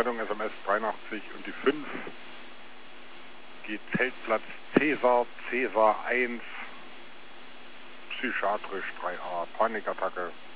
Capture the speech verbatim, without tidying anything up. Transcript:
Rettung S M S dreiundachtzig und die fünf geht Zeltplatz Cäsar, Cäsar eins, psychiatrisch drei a, Panikattacke.